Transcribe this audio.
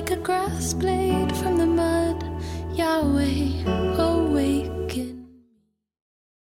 like a grass blade from the mud, Yahweh.